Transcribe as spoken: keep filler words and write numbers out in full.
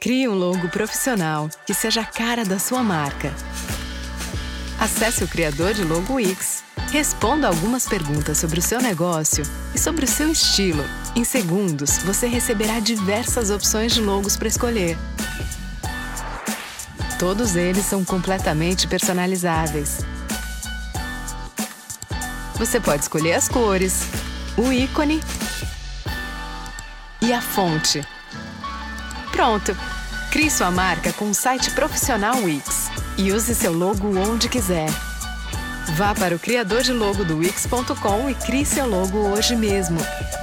Crie um logo profissional que seja a cara da sua marca. Acesse o criador de logo Wix. Responda algumas perguntas sobre o seu negócio e sobre o seu estilo. Em segundos, você receberá diversas opções de logos para escolher. Todos eles são completamente personalizáveis. Você pode escolher as cores, o ícone e a fonte. Pronto! Crie sua marca com um site profissional Wix e use seu logo onde quiser. Vá para o criador de logo do wix ponto com e crie seu logo hoje mesmo.